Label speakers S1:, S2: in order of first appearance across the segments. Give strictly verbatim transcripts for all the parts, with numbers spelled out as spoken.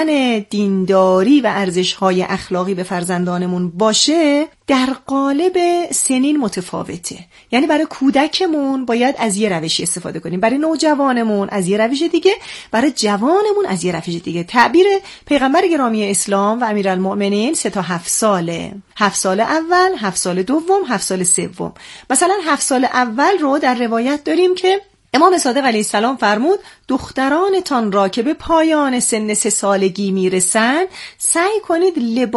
S1: دینداری و ارزش‌های اخلاقی به فرزندانمون باشه در قالب سنین متفاوته. یعنی برای کودکمون باید از یه روشی استفاده کنیم، برای نوجوانمون از یه روش دیگه، برای جوانمون از یه روش دیگه. تعبیر پیغمبر گرامی اسلام و امیرالمؤمنین سه تا هفت ساله. هفت سال اول، هفت سال دوم، هفت سال سوم. مثلا هفت سال اول رو در روایت داریم که امام صادق علیه السلام فرمود دخترانتان را که به پایان سن سه سالگی میرسن سعی کنید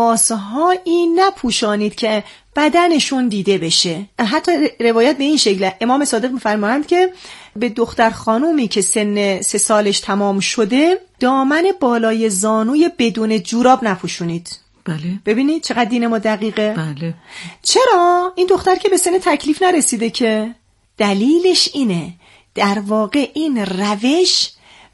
S1: لباسهایی نپوشانید که بدنشون دیده بشه. حتی روایت به این شکل امام صادق میفرمایند که به دختر خانومی که سن سه سالش تمام شده دامن بالای زانوی بدون جوراب نپوشونید.
S2: بله.
S1: ببینید چقدر دین ما دقیقه.
S2: بله.
S1: چرا؟ این دختر که به سن تکلیف نرسیده که. دلیلش اینه در واقع این روش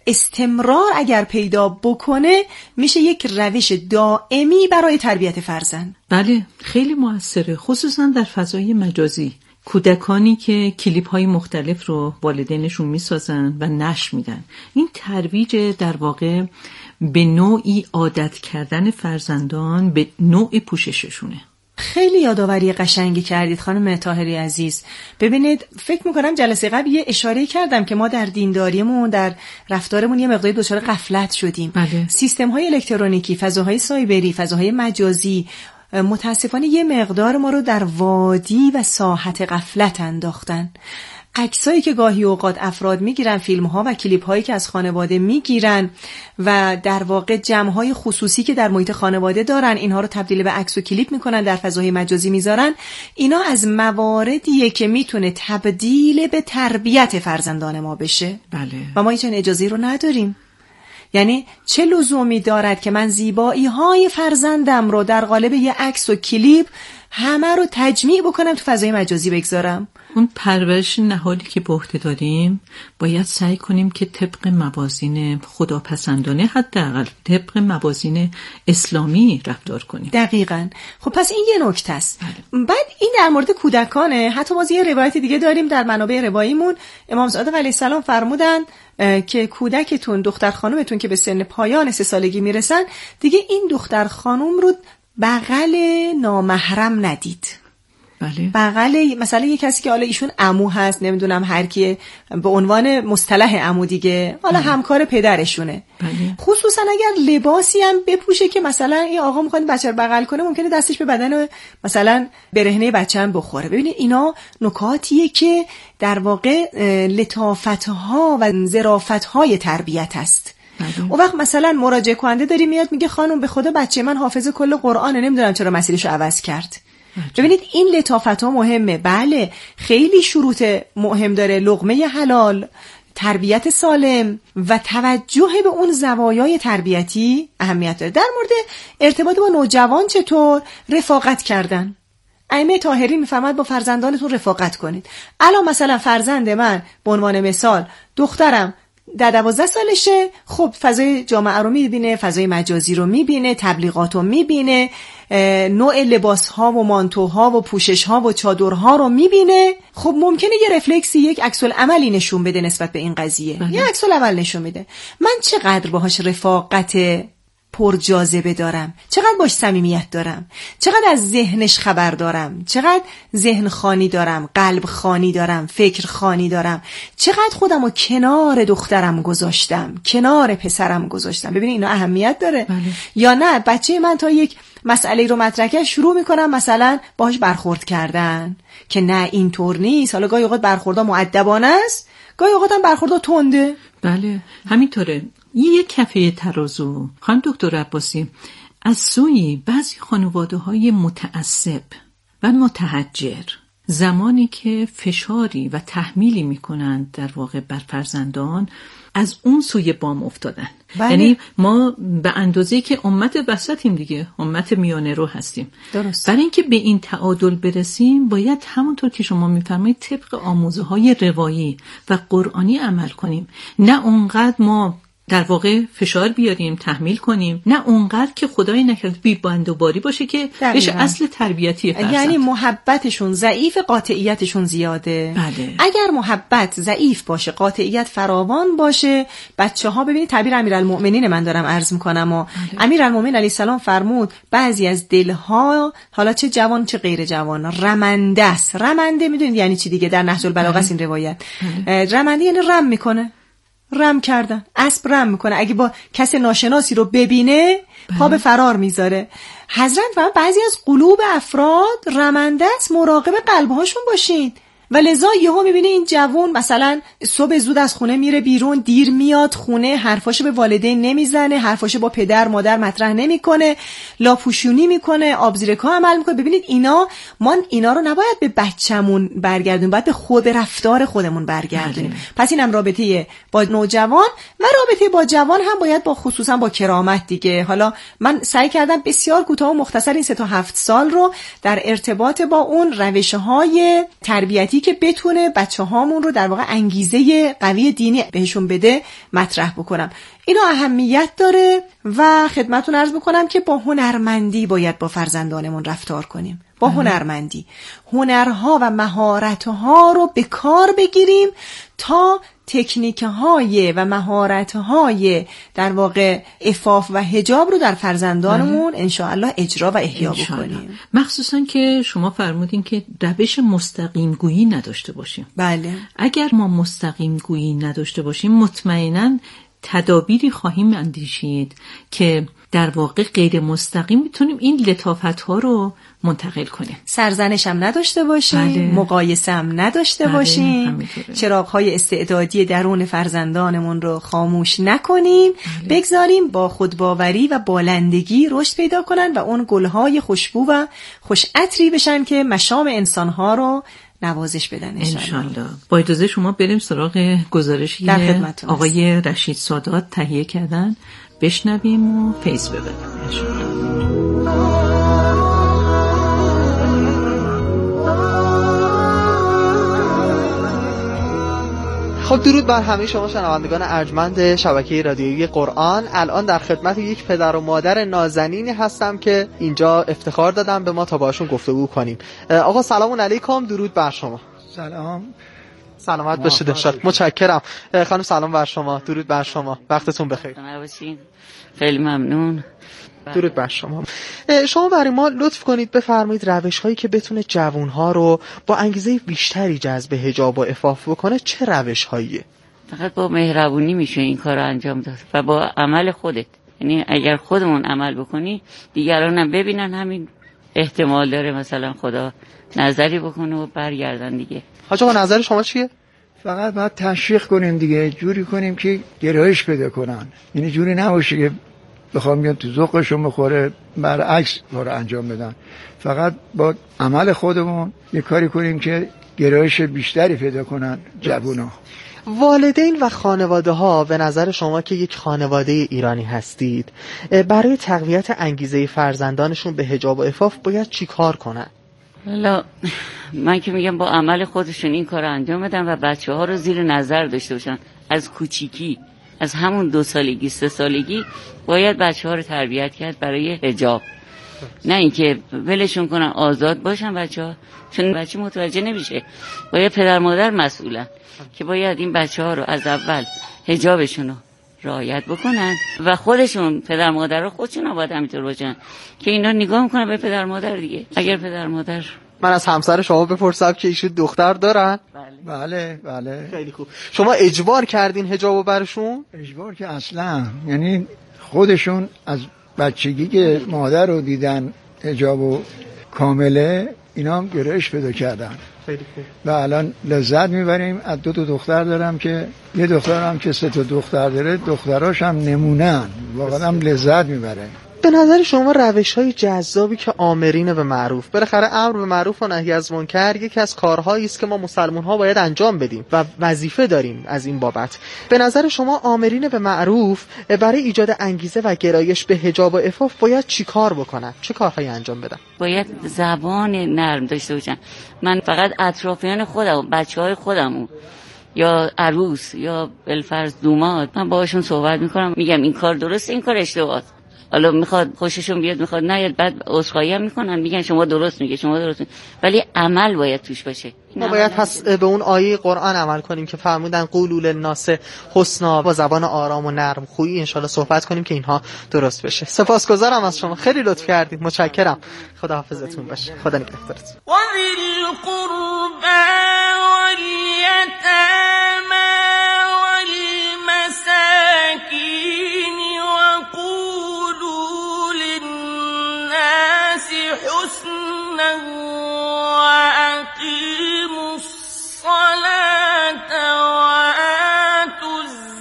S1: استمرار اگر پیدا بکنه میشه یک روش دائمی برای تربیت فرزند.
S2: بله خیلی موثره، خصوصا در فضای مجازی. کودکانی که کلیپ های مختلف رو والدینشون میسازن و نشر میدن، این ترویج در واقع به نوعی عادت کردن فرزندان به نوع پوشششونه.
S1: خیلی یادآوری قشنگی کردید خانم طاهری عزیز. ببینید فکر میکنم جلسه قبل یه اشاره کردم که ما در دینداریمون در رفتارمون یه مقداری دچار غفلت شدیم.
S2: بله. سیستم
S1: های الکترونیکی، فضاهای سایبری، فضاهای مجازی متاسفانه یه مقدار ما رو در وادی و ساحت غفلت انداختن. عکسایی که گاهی اوقات افراد میگیرن، فیلم ها و کلیپ هایی که از خانواده میگیرن و در واقع جمع های خصوصی که در محیط خانواده دارن اینها رو تبدیل به عکس و کلیپ میکنن، در فضای مجازی میذارن. اینا از مواردیه که میتونه تبدیل به تربیت فرزندان ما بشه.
S2: بله.
S1: و ما هیچ اجازه رو نداریم. یعنی چه لزومی دارد که من زیبایی های فرزندم رو در قالب یه عکس و کلیپ همه رو تجمیع بکنم تو فضای مجازی بگذارم؟
S2: اون پرورش نهادی که به عهده داریم باید سعی کنیم که طبق موازین خداپسندانه، حداقل طبق موازین اسلامی رفتار کنیم.
S1: دقیقاً. خب پس این یه نکته است. بعد این در مورد کودکانه. حتی باز یه روایت دیگه داریم در منابع رواییمون، امام صادق علیه السلام فرمودن که کودکتون، دختر خانومتون که به سن پایان سه سالگی میرسن دیگه این دختر خانوم رو بغل نامحرم ندید.
S2: بله.
S1: بغل مثلا یه کسی که حالا ایشون عمو هست، نمیدونم هر کی به عنوان مصطلح عمو دیگه، حالا بله. همکار پدرشونه.
S2: بله.
S1: خصوصا اگر لباسی هم بپوشه که مثلا این آقا میخواد بچه رو بغل کنه، ممکنه دستش به بدن مثلا برهنه بچه هم بخوره. ببینید اینا نکاتیه که در واقع لطافت‌ها و ظرافت‌های تربیت است.
S2: بله.
S1: اون وقت مثلا مراجعه کننده داری میاد میگه خانم به خدا بچه من حافظ کل قرآنه، نمیدونم چرا مسیرشو عوض کرد. ببینید این لطافت ها مهمه. بله خیلی شروط مهم داره، لقمه حلال، تربیت سالم و توجه به اون زوایای تربیتی اهمیت داره. در مورد ارتباط با نوجوان چطور رفاقت کردن، ائمه طاهری میفرماید با فرزندانتون رفاقت کنید. الان مثلا فرزند من به عنوان مثال دخترم در دوازده سالشه، خب فضای جامعه رو میبینه، فضای مجازی رو میبینه، تبلیغات رو میبینه، نوع لباس ها و مانتوها و پوشش ها و چادرها رو میبینه. خب ممکنه یه رفلکسی، یک عکس العملی نشون بده نسبت به این قضیه. بله. یه عکس العمل نشون میده. من چقدر باهاش رفاقت پر جاذبه دارم، چقدر باش صمیمیت دارم، چقدر از ذهنش خبر دارم، چقدر ذهن خانی دارم، قلب خانی دارم، فکر خانی دارم، چقدر خودم رو کنار دخترم گذاشتم، کنار پسرم گذاشتم. ببینید اینا اهمیت داره.
S2: بله.
S1: یا نه بچه من تا یک مسئله رو مطرح کرد شروع میکنم مثلا باهاش برخورد کردن که نه اینطور نیست. حالا گاهی اوقات برخوردها مؤدبانه است، گاهی اوقات هم برخوردها تنده.
S2: بله همینطوره. یه کفه ترازو خانم دکتر عباسی، از سوی بعضی خانواده های متعصب و متحجر زمانی که فشاری و تحمیلی میکنند در واقع بر فرزندان، از اون سوی بام افتادن.
S1: بله.
S2: یعنی ما به اندازه‌ای که امت وسطیم دیگه، امت میانه رو هستیم.
S1: درست.
S2: برای اینکه به این تعادل برسیم باید همونطور که شما میفرمایید طبق آموزه‌های روایی و قرآنی عمل کنیم. نه اونقدر ما در واقع فشار بیاریم، تحمیل کنیم، نه اونقدر که خدای نکرده بی بند و باری باشه که بشه اصل تربیتی فرزند.
S1: یعنی محبتشون ضعیف، قاطعیتشون زیاده.
S2: بله.
S1: اگر محبت ضعیف باشه، قاطعیت فراوان باشه، بچه‌ها ببینید تعبیر امیرالمؤمنین من دارم عرض می‌کنم و بله. امیرالمؤمنین علیه السلام فرمود بعضی از دلها، حالا چه جوان چه غیر جوان، رمنده است. رمنده میدونید یعنی چی دیگه؟ در نهج البلاغه است این روایت. بله. رمنده یعنی رم میکنه، رم کردن، اسب رم میکنه، اگه با کس ناشناسی رو ببینه پا به فرار میذاره. حضرت فرمود بعضی از قلوب افراد رمنده است، مراقب قلبهاشون باشین. و لذا یهو میبینه این جوون مثلا صبح زود از خونه میره بیرون، دیر میاد خونه، حرفاشو به والدین نمیزنه، حرفاشو با پدر مادر مطرح نمیکنه، لاپوشونی میکنه، آبزیرکا عمل میکنه. ببینید اینا، ما اینا رو نباید به بچه‌مون برگردونیم، باید به خود رفتار خودمون برگردونیم. پس اینم رابطه با نوجوان و رابطه با جوان هم باید با خصوصا با کرامت دیگه. حالا من سعی کردم بسیار کوتاه و مختصر این سه تا هفت سال رو در ارتباط با اون روش‌های تربیتی که بتونه بچه هامون رو در واقع انگیزه قوی دینی بهشون بده مطرح بکنم. اینا اهمیت داره و خدمتون عرض بکنم که با هنرمندی باید با فرزندانمون رفتار کنیم. با هنرمندی هنرها و مهارتها رو به کار بگیریم تا تکنیک‌های و مهارت‌های در واقع عفاف و حجاب رو در فرزندانمون انشاءالله اجرا و احیا بکنیم.
S2: مخصوصا که شما فرمودین که روش مستقیم گویی نداشته باشیم.
S1: بله.
S2: اگر ما مستقیم گویی نداشته باشیم مطمئناً تدابیری خواهیم اندیشید که در واقع غیر مستقیم میتونیم این لطافت ها رو منتقل کنیم.
S1: سرزنش هم نداشته باشیم،
S2: بله.
S1: مقایسه هم نداشته بله. باشیم، چراغ های استعدادی درون فرزندانمون رو خاموش نکنیم، بله. بگذاریم با خودباوری و بالندگی رشد پیدا کنن و اون گلهای خوشبو و خوش عطری بشن که مشام انسانها رو نوازش بدن
S2: انشالله. با اجازه شما بریم سراغ گزارشی که آقای رشید سادات تهیه کردن، بشنویم و فیض ببریم.
S3: خب درود بر همه شما شنوندگان ارجمند شبکه رادیویی قرآن. الان در خدمت یک پدر و مادر نازنینی هستم که اینجا افتخار دادم به ما تا باشون گفتگو کنیم. آقا سلام علیکم، درود بر شما.
S4: سلام،
S3: سلامت باشید انشالله. متشکرم. خانم سلام بر شما، درود بر شما، وقتتون بخیر.
S5: خیلی ممنون.
S3: درود بر شما. شما برای ما لطف کنید بفرمایید روش هایی که بتونه جوانها رو با انگیزه بیشتری جذب حجاب و عفاف بکنه چه روش هاییه؟
S5: فقط با مهربونی میشه این کار رو انجام داد و با عمل خودت. یعنی اگر خودمون عمل بکنی دیگران هم ببینن، همین احتمال داره مثلا خدا نظری بکنه و برگردن دیگه.
S3: حاج آقا نظر شما چیه؟
S4: فقط باید تشویق کنیم دیگه، جوری کنیم که گرایش پیدا کنن. یعنی جوری نباشه که بخوام بیان تو ذوقشون بخوره برعکس کارو انجام بدن. فقط با عمل خودمون یه کاری کنیم که گرایش بیشتری پیدا کنن جوونا.
S3: والدین و خانواده ها به نظر شما که یک خانواده ایرانی هستید برای تقویت انگیزه فرزندانشون به حجاب و عفاف باید چی کار کنن؟
S5: حالا من که میگم با عمل خودشون این کار انجام بدن و بچه ها رو زیر نظر داشته باشن از کوچیکی، از همون دو سالگی سه سالگی باید بچه ها رو تربیت کرد برای حجاب، نه اینکه ولشون کنن آزاد باشن بچه ها، چون بچه متوجه نمیشه. باید پدر مادر مسئولن که باید این بچه ها رو از اول حجابشون رو رعایت بکنن و خودشون پدر مادر رو خودشون باید همینطور باشن که اینا نگاه میکنن به پدر مادر دیگه. اگر پدر مادر،
S3: من از همسر شما بپرسم که ایشون دختر دارن؟
S4: بله بله.
S3: خیلی خوب. شما اجبار کردین حجابو برشون؟
S4: اجبار که اصلا، یعنی خودشون از بچگی که مادر رو دیدن حجابو کامله، اینا هم گرایش پیدا کردن.
S3: خیلی خوب.
S4: و الان لذت میبریم. از دو تا دختر دارم که یه دخترم که سه تا دختر داره، دختراش هم نمونن، واقعا هم لذت میبره.
S3: به نظر شما روش‌های جذابی که آمرین به معروف، بالاخره امر به معروف و نهی از منکر یکی از کارهایی است که ما مسلمان‌ها باید انجام بدیم و وظیفه داریم از این بابت. به نظر شما آمرین به معروف برای ایجاد انگیزه و گرایش به حجاب و عفاف باید چی کار بکنن؟ چه کارهایی انجام بدن؟
S5: باید زبان نرم داشته باشن. من فقط اطرافیان خودم، بچه‌های خودمو یا عروس یا بالفرض دوماد، من باهاشون صحبت میکنم، میگم این کار درسته، این کار اشتباهه. حالا میخواد خوششون بیاد، میخواد نیاد، بعد عذرخواهی هم میکنن، میگن شما درست میگه، شما درست میگه، ولی عمل باید توش باشه.
S3: ما باید پس به اون آیه قرآن عمل کنیم که فرمودن قولوا للناس حسنا، با زبان آرام و نرم خویی انشالله صحبت کنیم که اینها درست بشه. سپاسگزارم از شما، خیلی لطف کردید، متشکرم. خدا حافظتون باشه. خدا نگهدارتون. و ذی القربى والیتامى والمساکین وقولوا للناس حسنا وأقيموا الصلاة وآتوا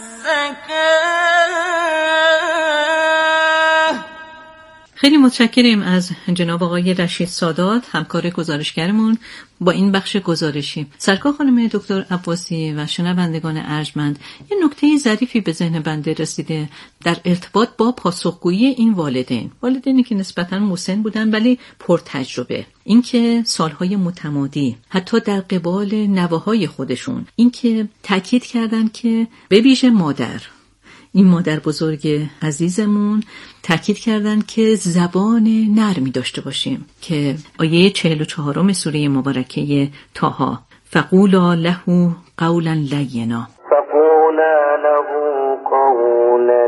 S3: الزكاة.
S2: خیلی متشکریم از جناب آقای رشید سادات، همکار گزارشگرمون با این بخش گزارشی. سرکار خانم دکتر عباسی و شنوندگان ارجمند، یه نکته ظریفی به ذهن بنده رسیده در ارتباط با پاسخگویی این والدین. والدینی که نسبتاً مسن بودن ولی پرتجربه. اینکه سالهای متمادی حتی در قبال نوه‌های خودشون، اینکه تاکید کردن که به ویژه مادر، این مادر بزرگ عزیزمون، تاکید کردن که زبان نرمی داشته باشیم که آیه چهل و چهارم سوره مبارکه طه، فقولا له قولا لینا، فقولا له قولا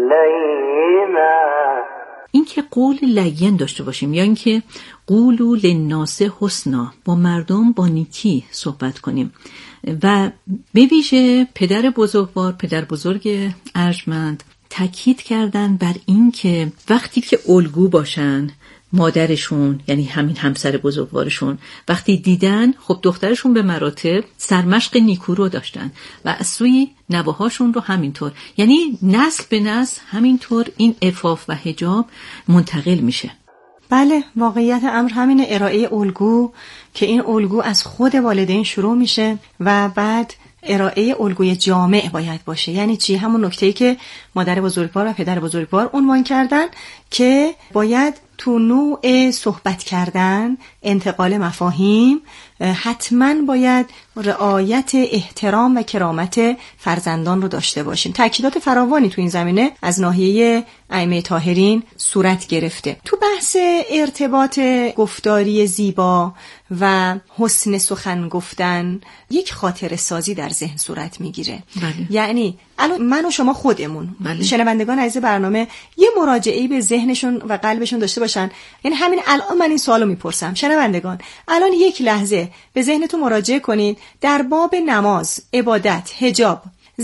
S2: لینا، این که قول لین داشته باشیم، یا اینکه قولوا للناس حسنا، با مردم با نیکی صحبت کنیم. و به ویژه پدر بزرگوار، پدر بزرگ ارجمند تاکید کردن بر این که وقتی که الگو باشن، مادرشون یعنی همین همسر بزرگوارشون وقتی دیدن، خب دخترشون به مراتب سرمشق نیکو رو داشتن و از سوی نوه‌هاشون رو همینطور، یعنی نسل به نسل همینطور این عفاف و حجاب منتقل میشه.
S1: بله، واقعیت امر همین ارائه الگو که این الگو از خود والدین شروع میشه و بعد ارائه الگوی جامع باید باشه. یعنی چی؟ همون نکته‌ای که مادر بزرگوار و پدر بزرگوار عنوان کردن که باید تو نوع صحبت کردن، انتقال مفاهیم، حتما باید رعایت احترام و کرامت فرزندان رو داشته باشیم. تأکیدات فراوانی تو این زمینه از ناحیه ائمه طاهرین صورت گرفته. تو بحث ارتباط گفتاری زیبا و حسن سخن گفتن، یک خاطره سازی در ذهن صورت میگیره.
S2: بله.
S1: یعنی الان من و شما خودمون،
S2: بله.
S1: شنوندگان عزیز برنامه، یه مراجعه‌ای به ذهنشون و قلبشون داشته باشن. یعنی همین الان من این سوالو میپرسم، شنوندگان الان یک لحظه به ذهنتون مراجعه کنید، در باب نماز، عبادت، حجاب،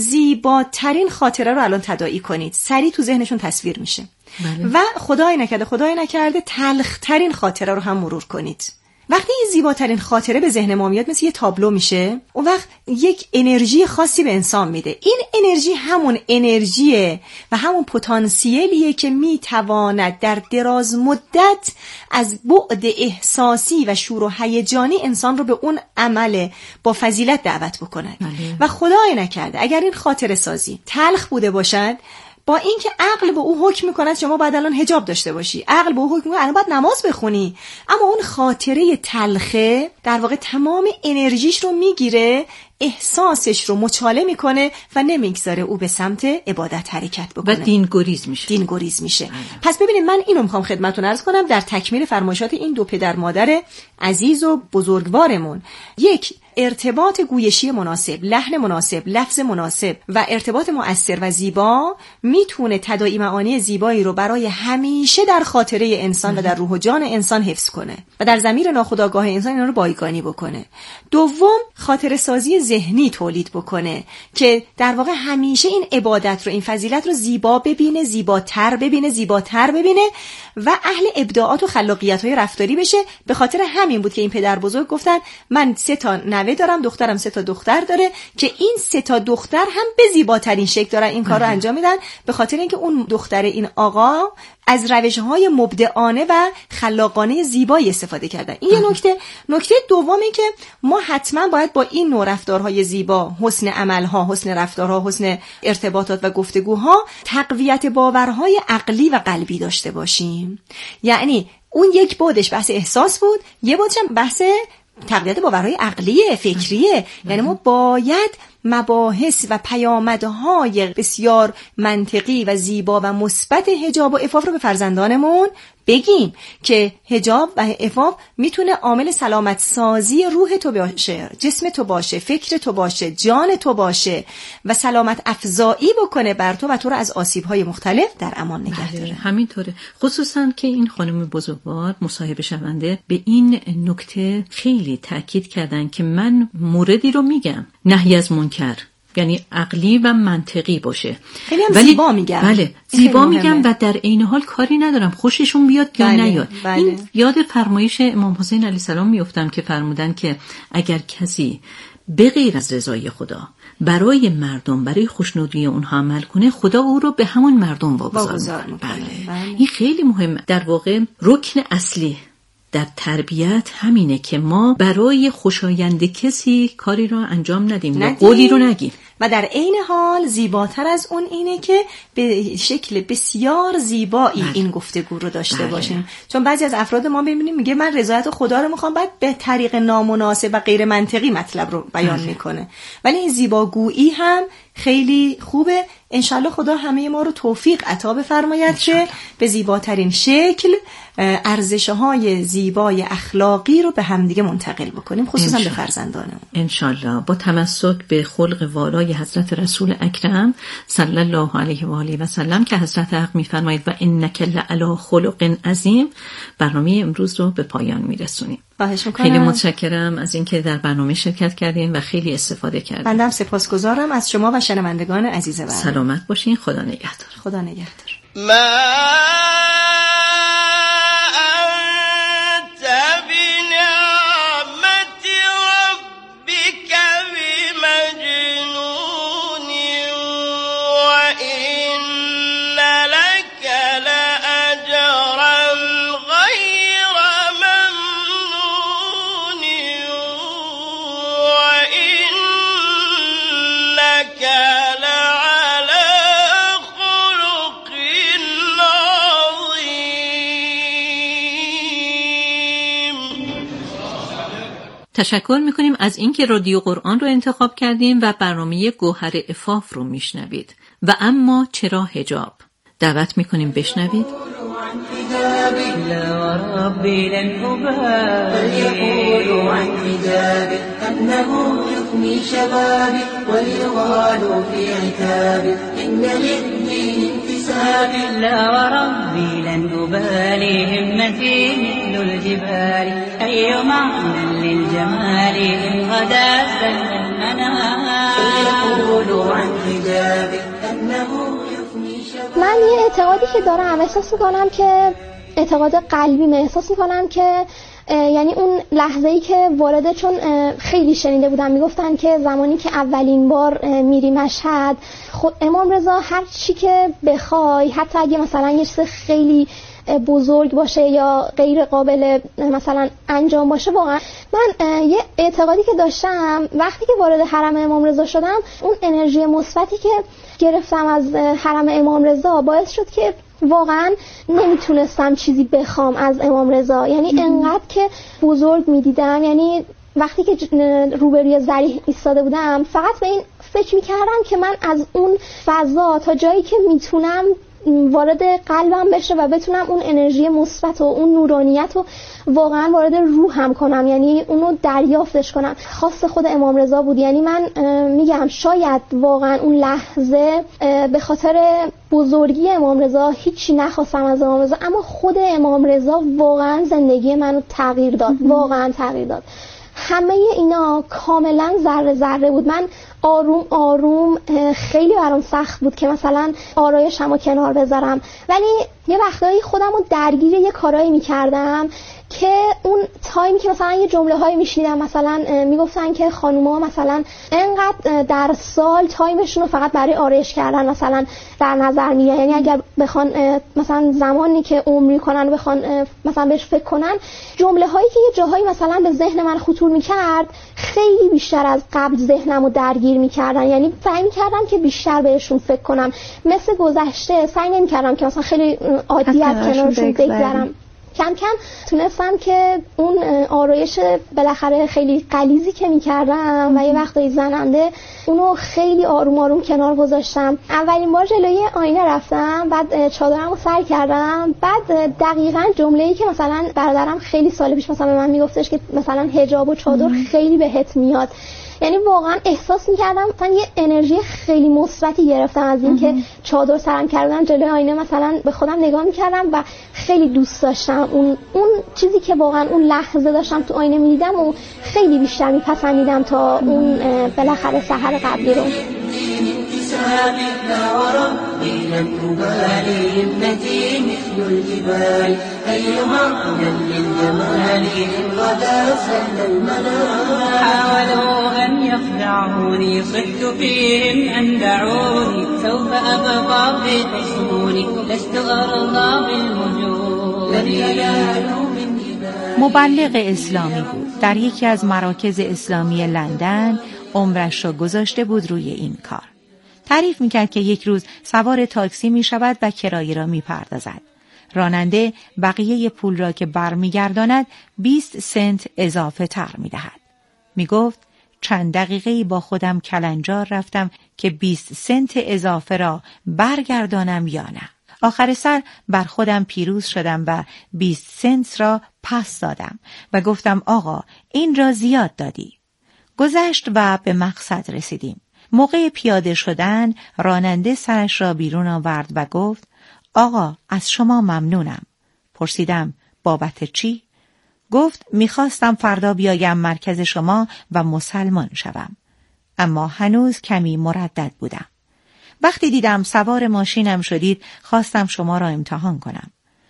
S1: زیباترین خاطره رو الان تداعی کنید. سریع تو ذهنشون تصویر میشه.
S2: بله.
S1: و خدای نکرده خدای نکرده تلخترین خاطره رو هم مرور کنید. وقتی این زیباترین خاطره به ذهن ما میاد، مثل یه تابلو میشه، اون وقت یک انرژی خاصی به انسان میده. این انرژی همون انرژیه و همون پتانسیلیه که میتواند در دراز مدت از بعد احساسی و شور و هیجانی انسان رو به اون عمل با فضیلت دعوت بکند.
S2: بله.
S1: و خدای نکرده اگر این خاطره سازی تلخ بوده باشد، با اینکه عقل به او حکم میکند شما باید الان حجاب داشته باشی، عقل به او حکم میکند الان باید نماز بخونی، اما اون خاطره تلخه در واقع تمام انرژیش رو میگیره، احساسش رو مچاله میکنه و نمیگذاره او به سمت عبادت حرکت بکنه
S2: و دین گریز میشه
S1: دین گریز میشه. پس ببینید، من اینو میخوام خدمتتون عرض کنم در تکمیل فرمایشات این دو پدر مادر عزیز و بزرگوارمون. یک، ارتباط گویشی مناسب، لحن مناسب، لفظ مناسب و ارتباط مؤثر و زیبا میتونه تداعی معانی زیبایی رو برای همیشه در خاطره انسان و در روح و جان انسان حفظ کنه و در ضمیر ناخودآگاه انسان اینا رو بایگانی بکنه. دوم، خاطره سازی ذهنی تولید بکنه که در واقع همیشه این عبادت رو، این فضیلت رو زیبا ببینه، زیباتر ببینه، زیباتر ببینه و اهل ابداعات و خلاقیت‌های رفتاری بشه. به خاطر همین بود که این پدر بزرگ گفتن من سه تا نوه دارم، دخترم سه تا دختر داره که این سه تا دختر هم به زیباترین شکل دارن این کار رو انجام میدن، به خاطر اینکه اون دختر این آقا از روش‌های مبدعانه و خلاقانه زیبایی استفاده کردن. این یه نکته. نکته دومی که ما حتما باید با این نوع رفتارهای زیبا، حسن عملها، حسن رفتارها، حسن ارتباطات و گفتگوها، تقویت باورهای عقلی و قلبی داشته باشیم. یعنی اون یک بعدش بحث احساس بود، یه بعدش هم بحث تقویت باورهای عقلیه، فکریه. یعنی ما باید مباحث و پیامدهای بسیار منطقی و زیبا و مثبت حجاب و عفاف رو به فرزندانمون بگیم که حجاب و عفاف میتونه عامل سلامت سازی روح تو باشه، جسم تو باشه، فکر تو باشه، جان تو باشه و سلامت افزایی بکنه بر تو و تو رو از آسیب‌های مختلف در امان نگه داره.
S2: همینطوره، خصوصا که این خانم بزرگوار مصاحبه شونده به این نکته خیلی تاکید کردن که من موردی رو میگم، نهی از منکر، یعنی عقلی و منطقی باشه.
S1: خیلی هم زیبا میگم.
S2: بله زیبا میگم و در عین حال کاری ندارم خوششون بیاد یا
S1: بله،
S2: نیاد.
S1: بله.
S2: این یاد فرمایش امام حسین علیه السلام میافتم که فرمودن که اگر کسی به غیر از رضای خدا برای مردم، برای خوشنودی اونها عمل کنه، خدا او رو به همون مردم واگذار میکنه. بله. بله. این خیلی مهم، در واقع رکن اصلی در تربیت همینه که ما برای خوشایند کسی کاری رو انجام ندیم یا قولی رو نگیم
S1: و در عین حال زیباتر از اون اینه که به شکل بسیار زیبایی بله. این گفتگو رو داشته بله. باشیم. چون بعضی از افراد ما ببینیم میگه من رضایت خدا رو میخوام، بعد به طریق نامناسب و غیر منطقی مطلب رو بیان بله. میکنه. ولی این زیباگویی هم خیلی خوبه. انشالله خدا همه ما رو توفیق عطا بفرماید که به زیباترین شکل ارزش‌های زیبای اخلاقی رو به همدیگه منتقل بکنیم، خصوصا به فرزندانمون.
S2: انشالله با تمسک به خلق والای حضرت رسول اکرم صلی الله علیه و آله و سلم که حضرت حق می‌فرمایید و انک لعلی خلق عظیم، برنامه امروز رو به پایان می‌رسونیم. خیلی متشکرم از اینکه در برنامه شرکت کردین و خیلی استفاده کردین.
S1: بنده هم سپاسگزارم از شما و شنوندگان عزیز برنامه.
S2: سلامت باشین. خدا نگهدار.
S1: خدا نگهدار.
S2: تشکر میکنیم از اینکه رادیو قرآن رو انتخاب کردیم و برنامه گوهر عفاف رو میشنوید. و اما چرا حجاب؟ دعوت میکنیم بشنوید.
S6: ربي لن أبالي فليقولوا عن حجابي أنه يفني شبابي وليغالوا في عتابي إن للدين انتسابي لا وربي لن أبالي همتي مثل الجبال أي معنى للجمال إن غدا سل المنام فليقولوا عن حجابي أنه يفني شبابي.
S7: من یه اعتقادی که دارم احساس میکنم که اعتقاد قلبی من احساس میکنم که یعنی اون لحظه‌ای که وارده، چون خیلی شنیده بودم میگفتن که زمانی که اولین بار میری مشهد، خود امام رضا هر چی که بخوای، حتی اگه مثلا یه چیز خیلی بزرگ باشه یا غیر قابل مثلا انجام باشه، واقعا من یه اعتقادی که داشتم وقتی که وارد حرم امام رضا شدم، اون انرژی مثبتی که گرفتم از حرم امام رضا باعث شد که واقعا نمیتونستم چیزی بخوام از امام رضا. یعنی انقدر که بزرگ میدیدم، یعنی وقتی که روبروی ذریح ایستاده بودم فقط به این فکر میکردم که من از اون فضا تا جایی که میتونم وارد قلبم بشه و بتونم اون انرژی مثبت و اون نورانیت رو واقعا وارد روحم کنم، یعنی اونو دریافتش کنم. خاص خود امام رضا بود. یعنی من میگم شاید واقعا اون لحظه به خاطر بزرگی امام رضا هیچی نخواستم از امام رضا، اما خود امام رضا واقعا زندگی منو تغییر داد، واقعا تغییر داد. همه اینا کاملا ذره ذره بود. من آروم آروم خیلی برام سخت بود که مثلا آرایشمو کنار بذارم، ولی یه وقتایی خودم رو درگیر یه کارایی میکردم که اون تایمی که مثلا یه جمله هایی میشنیدم، مثلا میگفتن که خانوما مثلا انقدر در سال تایمشون رو فقط برای آرایش کردن مثلا در نظر میگیرن، یعنی اگر بخوان مثلا زمانی که عمری کنن و بخوان مثلا بهش فکر کنن، جمله هایی که یه جاهایی مثلا به ذهن من خطور میکرد خیلی بیشتر از قبل ذهنمو درگیر میکردن. یعنی سعی میکردم که بیشتر بهشون فکر کنم، مثل گذشته سعی نمیکردم که مثلا خیلی عادی از کنارشون بگذرم. کم کم تونستم که اون آرایش بالاخره خیلی غلیظی که میکردم و یه وقتایی زننده اونو خیلی آروم آروم کنار گذاشتم. اولین بار جلوی آینه رفتم، بعد چادرمو سر کردم، بعد دقیقاً جمله‌ای که مثلا برادرم خیلی سال پیش مثلا من میگفتش که مثلا حجاب و چادر خیلی بهت میاد، یعنی واقعا احساس می‌کردم مثلا یه انرژی خیلی مثبتی گرفتم از این که چادر سرم کردم جلوی آینه، مثلا به خودم نگاه می‌کردم و خیلی دوست داشتم اون اون چیزی که واقعا اون لحظه داشتم تو آینه می‌دیدم و خیلی بیشتر می‌پسندیدم تا اون بالاخره سحر قبلی رو.
S6: حاولوا أن يخدعوني صحت فيهم أن دعوني سوف أبقى في حصوني لست أرضى بالوجود لن ينالوا من
S8: مبلغ اسلامی بود. در یکی از مراکز اسلامی لندن عمرش را گذاشته بود روی این کار. تعریف میکرد که یک روز سوار تاکسی میشود و کرایه را میپردازد. راننده بقیه پول را که برمیگرداند بیست سنت اضافه تر میدهد. میگفت چند دقیقه‌ای با خودم کلنجار رفتم که بیست سنت اضافه را برگردانم یا نه. آخر سر بر خودم پیروز شدم و بیست سنت را پس دادم و گفتم آقا این را زیاد دادی. گذشت و به مقصد رسیدیم. موقع پیاده شدن راننده سرش را بیرون آورد و گفت آقا از شما ممنونم. پرسیدم بابت چی؟ گفت میخواستم فردا بیایم مرکز شما و مسلمان شوم، اما هنوز کمی مردد بودم. وقتی دیدم سوار ماشینم شدید خواستم شما را امتحان کنم.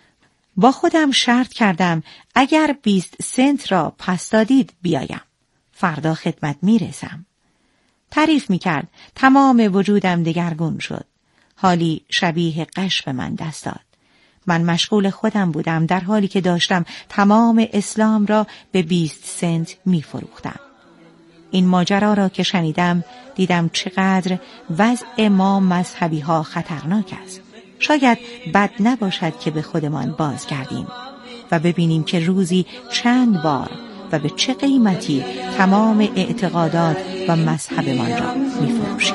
S8: با خودم شرط کردم اگر بیست سنت را پس دادید بیایم، فردا خدمت میرسم. تعریف میکرد تمام وجودم دگرگون شد. حالی شبیه غش به من دست داد. من مشغول خودم بودم در حالی که داشتم تمام اسلام را به بیست سنت می فروختم. این ماجرا را که شنیدم دیدم چقدر وضع ما مذهبی ها خطرناک است. شاید بد نباشد که به خودمان بازگردیم و ببینیم که روزی چند بار و به چه قیمتی تمام اعتقادات و مذهبمان را می فروشیم.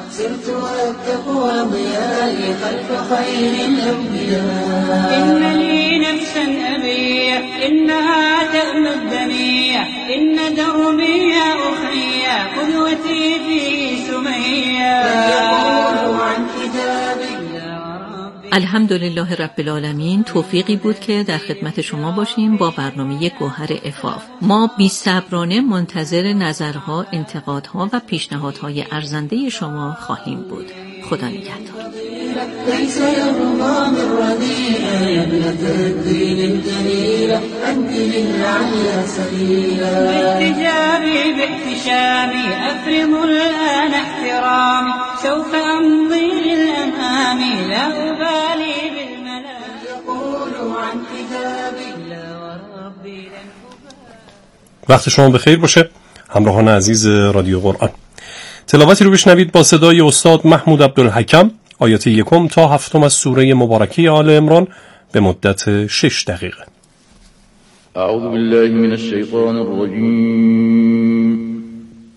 S6: إن لي نفسا أبيع إنها تأمى الدنيا إن دربي يا أخي قدوتي في سمية يقول عن كتابي.
S2: الحمدلله رب العالمین. توفیقی بود که در خدمت شما باشیم با برنامه گوهر عفاف. ما بی‌صبرانه منتظر نظرها، انتقادها و پیشنهادهای ارزنده شما خواهیم بود. خدا نگهدار.
S6: ليس يرضى من رديئة يا ابنة الدين الجليلة أنت للعليا سبيلا باحتجابي باحتشامي أفرض الآن احترامي سوف أمضي للأمام لا أبالي بالملام يقول عن حجابي لا وربي لن
S9: وقت شما بخیر باشه همراهان عزیز رادیو قرآن. تلاوتی رو بشنوید با صدای استاد محمود عبدالحکم، آیات یکم تا هفتم از سوره مبارکه آل عمران به مدت شش دقیقه.
S10: اعوذ بالله من الشیطان الرجیم.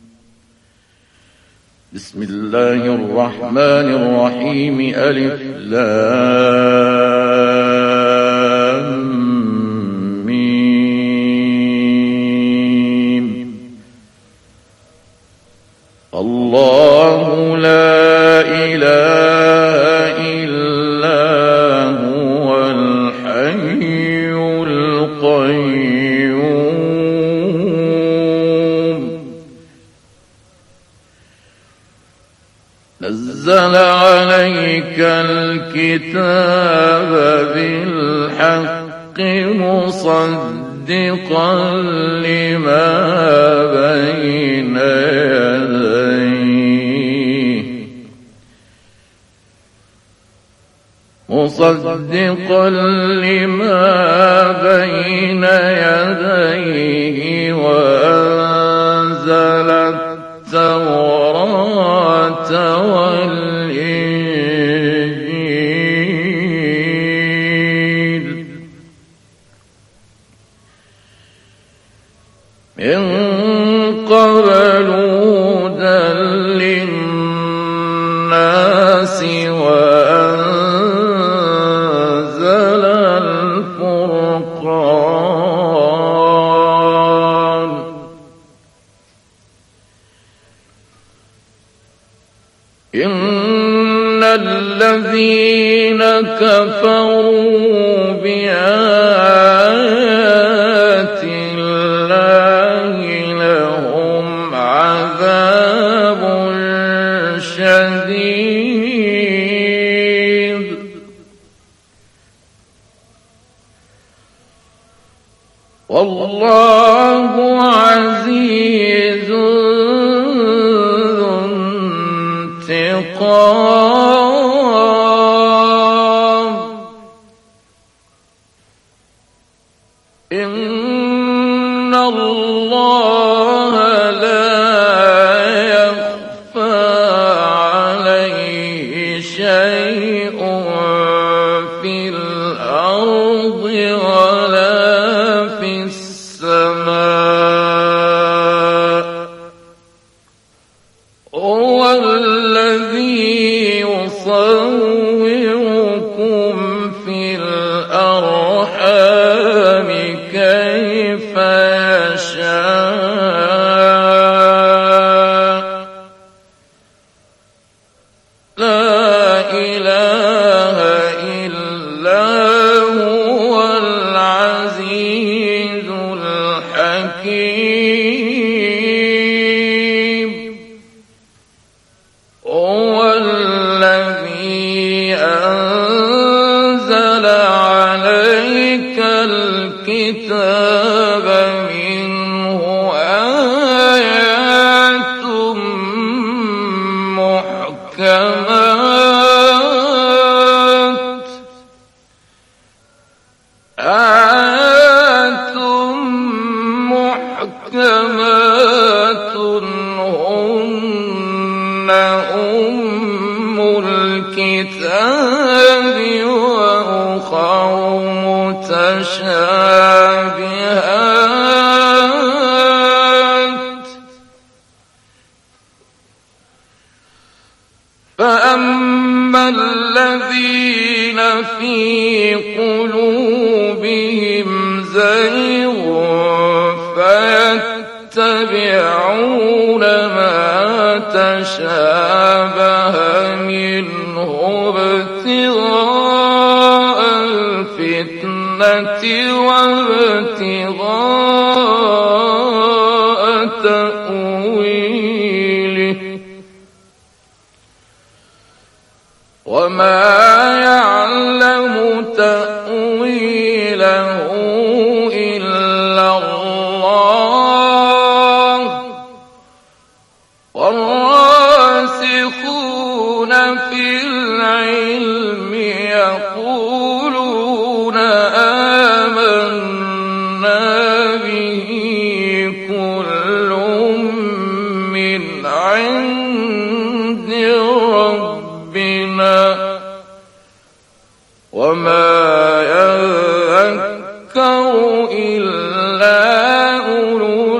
S10: بسم الله الرحمن الرحیم. الف لام میم. الله لا إله إلا هو الحي القيوم نزل عليك الكتاب بالحق مصدقا لما بين مصدقا لما بين يديه وأنزل التوراة والإنجيل إن قبلوا هدى للناس وأنزل الفرقان إن الذين كفروا بآيات الله لهم عذاب شديد والله عزيز ذو انتقام إن الله لا يخفى عليه شيء في الأرض ولا في السماء هو الذي يصوركم في الأرحام كيف يشاء لا إله إلا هو العزيز الحكيم هو الذي أنزل عليك الكتاب منه آيات محكمات آيات محكمات هن أم الكتاب وأخر متشابهات فأما الذين في قلوبهم زيغ فيتبعون ما تشابه منه ابتغاء الفتنة وابتغاء تأويله وما يعلم تأويله إلا الله والراسخون في العلم يقولون آمنا به كل من عند ربنا وما يذكر إلا أولو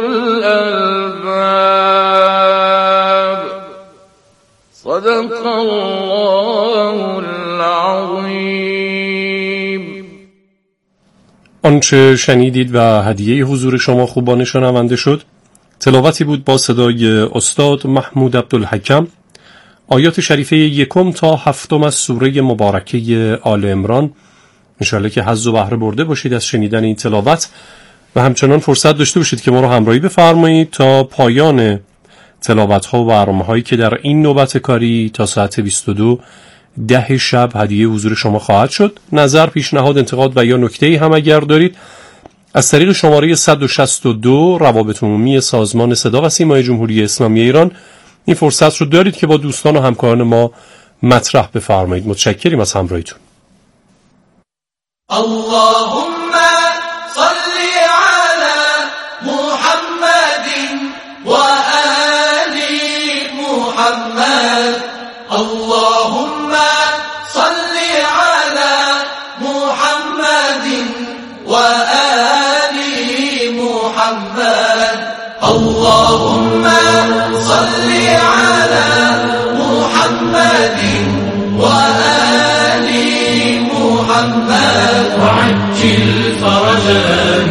S10: الألباب صدق الله العظیم.
S9: آنچه شنیدید و هدیه حضور شما خوبان شنونده شد تلاوتی بود با صدای استاد محمود عبدالحکم، آیات شریفه یکم تا هفتم از سوره مبارکه آل عمران. انشاءالله که حظ و بهره برده باشید از شنیدن این تلاوت و همچنان فرصت داشته باشید که ما رو همراهی بفرمایید تا پایان تلاوت ها و برنامه هایی که در این نوبت کاری تا ساعت بیست و دو ده شب هدیه حضور شما خواهد شد. نظر، پیشنهاد، انتقاد و یا نکته‌ای هم اگر دارید از طریق شماره صد و شصت و دو روابط عمومی سازمان صدا و سیمای جمهوری اسلامی ایران این فرصت رو دارید که با دوستان و همکاران ما مطرح بفرمایید. متشکریم از همراهیتون.
S11: اللهم صل على محمد و آل محمد. اللهم صل على محمد و آل محمد. اللهم صل على محمد وآل محمد وعجل فرجنا